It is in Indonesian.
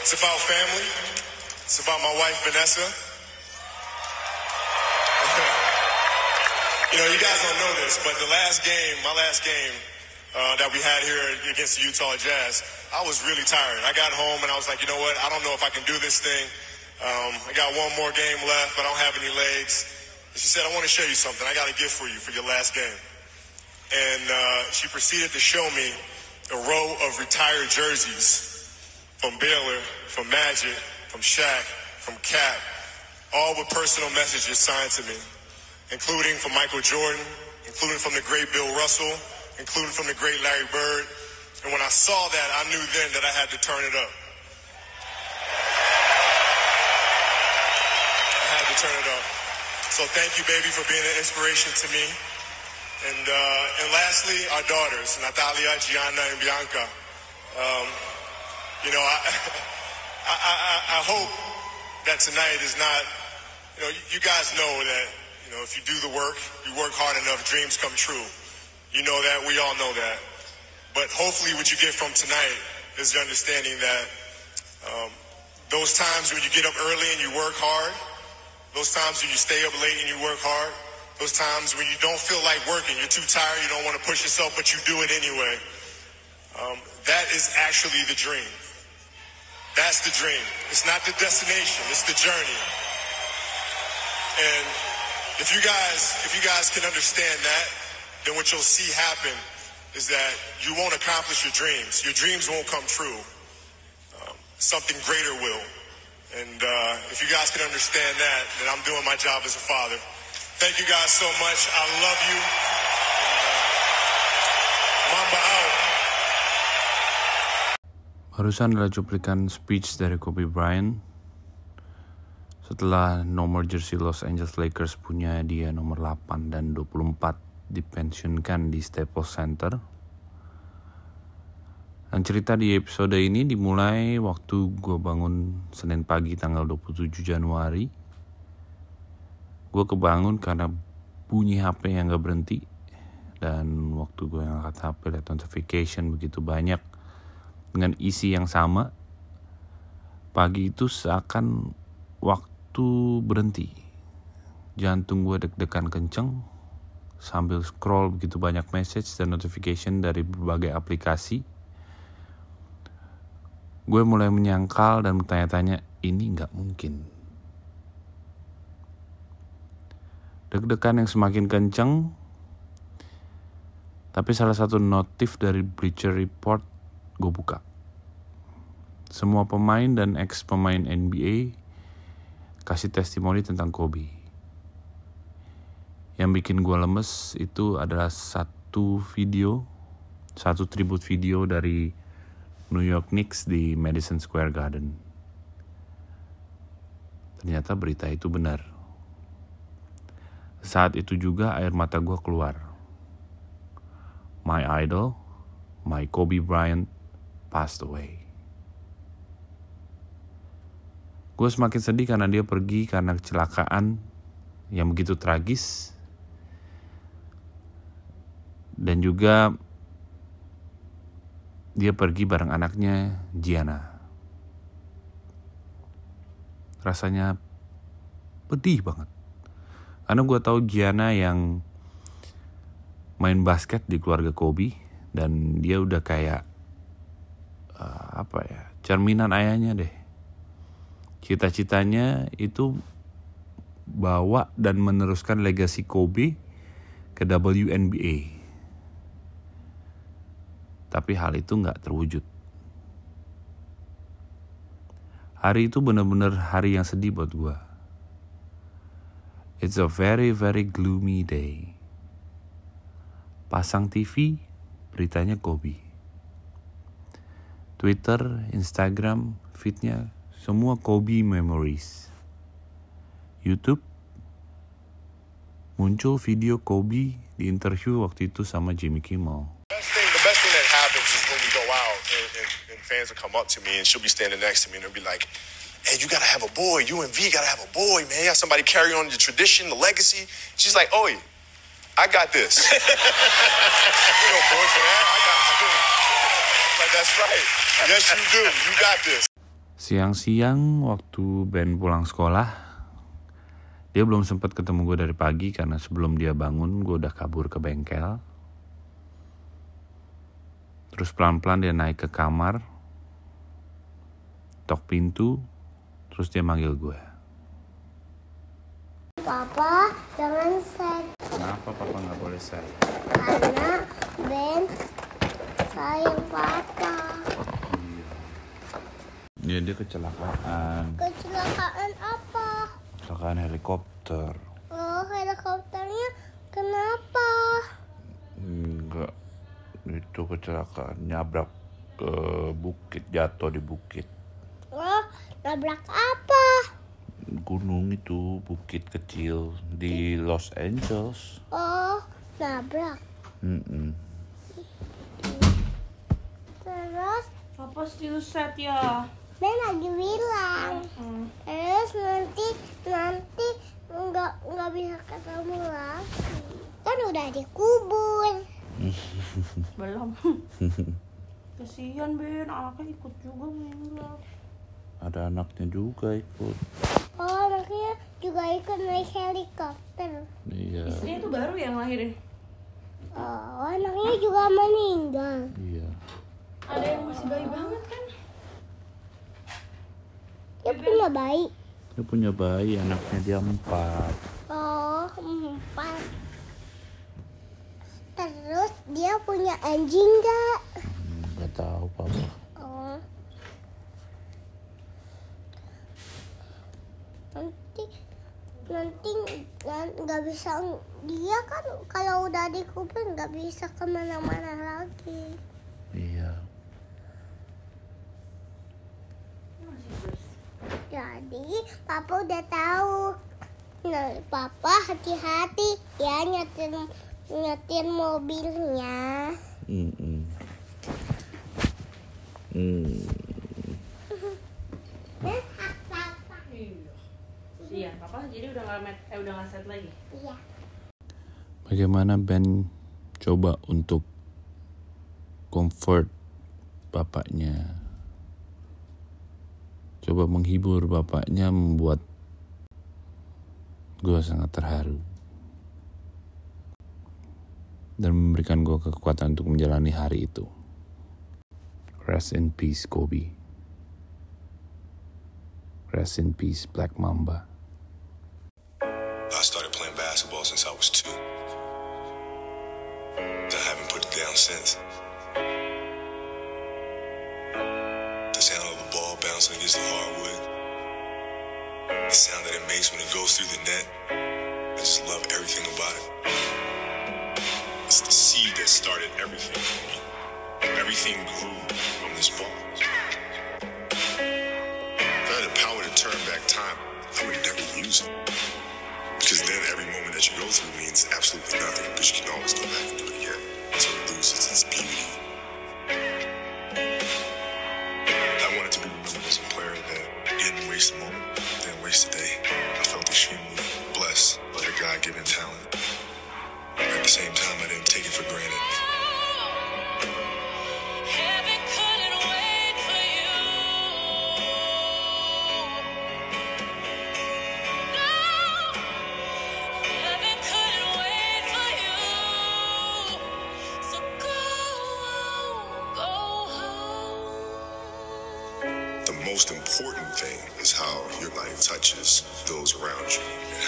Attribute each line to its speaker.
Speaker 1: It's about family. It's about my wife, Vanessa. You know, you guys don't know this, but my last game that we had here against the Utah Jazz, I was really tired. I got home and I was like, you know what? I don't know if I can do this thing. I got one more game left, but I don't have any legs. And she said, I want to show you something. I got a gift for you for your last game. And she proceeded to show me a row of retired jerseys from Baylor, from Magic, from Shaq, from Cap, all with personal messages signed to me, including from Michael Jordan, including from the great Bill Russell, including from the great Larry Bird. And when I saw that, I knew then that I had to turn it up. I had to turn it up. So thank you, baby, for being an inspiration to me. And lastly, our daughters, Natalia, Gianna, and Bianca. You know, I hope that tonight is not, you know, you guys know that, you know, if you do the work, you work hard enough, dreams come true. You know that, we all know that. But hopefully what you get from tonight is the understanding that those times when you get up early and you work hard, those times when you stay up late and you work hard, those times when you don't feel like working, you're too tired, you don't want to push yourself, but you do it anyway. That is actually the dream. That's the dream. It's not the destination, it's the journey. And if you guys can understand that, then what you'll see happen is that you won't accomplish your dreams. Your dreams won't come true. Something greater will. And if you guys can understand that, then I'm doing my job as a father. Thank you guys so much. I love you. Mamba out.
Speaker 2: Barusan adalah cuplikan speech dari Kobe Bryant setelah nomor jersey Los Angeles Lakers punya dia nomor 8 dan 24 dipensiunkan di Staples Center. Dan cerita di episode ini dimulai waktu gue bangun Senin pagi tanggal 27 Januari. Gue kebangun karena bunyi HP yang gak berhenti. Dan waktu gue ngangkat HP lihat notification begitu banyak dengan isi yang sama. Pagi itu seakan waktu berhenti. Jantung gue deg-degan kenceng sambil scroll begitu banyak message dan notification dari berbagai aplikasi. Gue mulai menyangkal dan bertanya-tanya, ini gak mungkin. Deg-degan yang semakin kenceng, tapi salah satu notif dari Bleacher Report gue buka. Semua pemain dan ex-pemain NBA kasih testimoni tentang Kobe. Yang bikin gue lemes itu adalah satu tribute video dari New York Knicks di Madison Square Garden. Ternyata berita itu benar. Saat itu juga air mata gue keluar. My idol, my Kobe Bryant, passed away. Gue semakin sedih karena dia pergi karena kecelakaan yang begitu tragis. Dan juga dia pergi bareng anaknya Gianna. Rasanya pedih banget. Karena gue tahu Gianna yang main basket di keluarga Kobe. Dan dia udah kayak cerminan ayahnya deh. Cita-citanya itu bawa dan meneruskan legasi Kobe ke WNBA. Tapi hal itu gak terwujud. Hari itu benar-benar hari yang sedih buat gue. It's a very, very gloomy day. Pasang TV, beritanya Kobe. Twitter, Instagram, feednya semua Kobe memories. YouTube, muncul video Kobe di interview waktu itu sama Jimmy Kimmel.
Speaker 1: The best thing that happens is when we go out and fans will come up to me and she'll be standing next to me and they'll be like, hey, you gotta have a boy. You and V gotta have a boy, man. Have somebody carry on the tradition, the legacy. She's like, oh, I got this. You know, boy, for that, I got this. Like, that's right. Yes, you do. You got this.
Speaker 2: Siang-siang waktu Ben pulang sekolah, dia belum sempat ketemu gue dari pagi karena sebelum dia bangun gue udah kabur ke bengkel. Terus pelan-pelan dia naik ke kamar, tok pintu, terus dia manggil gue.
Speaker 3: Papa, jangan sad.
Speaker 2: Kenapa papa gak boleh sad?
Speaker 3: Karena Ben sayang Papa.
Speaker 2: Iya, dia kecelakaan.
Speaker 3: Kecelakaan apa?
Speaker 2: Kecelakaan helikopter.
Speaker 3: Oh, helikopternya kenapa?
Speaker 2: Enggak, itu kecelakaan nyabrak ke bukit, jatuh di bukit.
Speaker 3: Oh, nabrak apa?
Speaker 2: Gunung itu, bukit kecil di Los Angeles.
Speaker 3: Oh, nabrak. Terus
Speaker 4: Papa still sad ya.
Speaker 3: Ben lagi bilang. Terus nanti nggak bisa ketemu lagi. Kan udah dikubur.
Speaker 4: Belum. Kasihan Ben, anaknya ikut juga meninggal.
Speaker 2: Ada anaknya juga ikut.
Speaker 3: Oh, anaknya juga ikut naik helikopter.
Speaker 2: Iya.
Speaker 4: Istrinya tuh baru yang lahirin.
Speaker 3: Oh, anaknya juga meninggal.
Speaker 2: Iya.
Speaker 4: Ada yang masih bayi banget kan?
Speaker 3: Dia punya bayi.
Speaker 2: Dia punya bayi, anaknya dia 4.
Speaker 3: Oh, 4. Terus dia punya anjing nggak?
Speaker 2: Gak tahu papa.
Speaker 3: Oh. Nanti nggak bisa, dia kan kalau udah dikubur nggak bisa kemana-mana lagi.
Speaker 2: Iya.
Speaker 3: Jadi Papa udah tahu. Nah, Papa hati-hati ya nyetir mobilnya.
Speaker 4: Iya, Papa jadi udah nggak sad lagi.
Speaker 3: Iya.
Speaker 2: Bagaimana Ben coba untuk comfort bapaknya, coba menghibur bapaknya, membuat gue sangat terharu dan memberikan gue kekuatan untuk menjalani hari itu. Rest in peace Kobe. Rest in peace Black Mamba.
Speaker 1: I started playing basketball since I was 2. I haven't put it down since. The sound of the ball bouncing against the hardwood, the sound that it makes when it goes through the net, I just love everything about it. It's the seed that started everything for me. Everything grew from this ball. If I had the power to turn back time, I would never use it. Because then every moment that you go through means absolutely nothing, because you can always go back and do it again. So it loses its beauty. I wanted to be remembered as a player that didn't waste a moment, didn't waste a day. I felt extremely blessed by the God-given talent. At the same time, I didn't take it for granted.
Speaker 5: Heaven couldn't wait for you. No, heaven couldn't wait for you. So go home.
Speaker 1: The most important thing is how your body touches those around you.